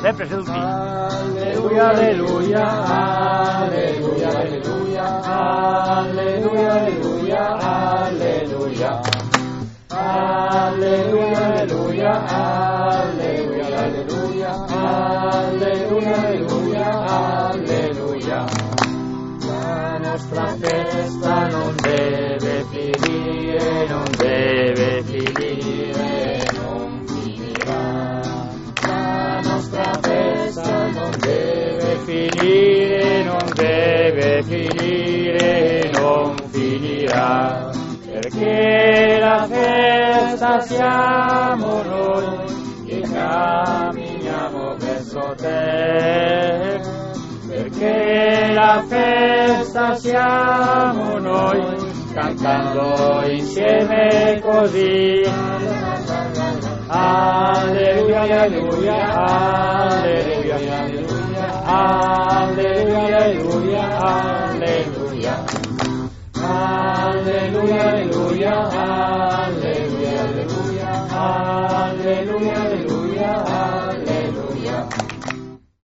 sempre seduti. Alleluia, alleluia, alleluia, alleluia, alleluia, alleluia, alleluia. Alleluia, alleluia, alleluia, alleluia, alleluia, alleluia, alleluia. La nostra festa non deve finire, non deve finire, non finirà. La nostra festa non deve finire, non deve finire, non finirà. Perché la festa siamo noi che camminiamo verso te. Perché la festa siamo noi cantando insieme così. Alleluia, alleluia, alleluia, alleluia, alleluia, alleluia, alleluia. Alleluia, alleluia, alleluia, alleluia, alleluia.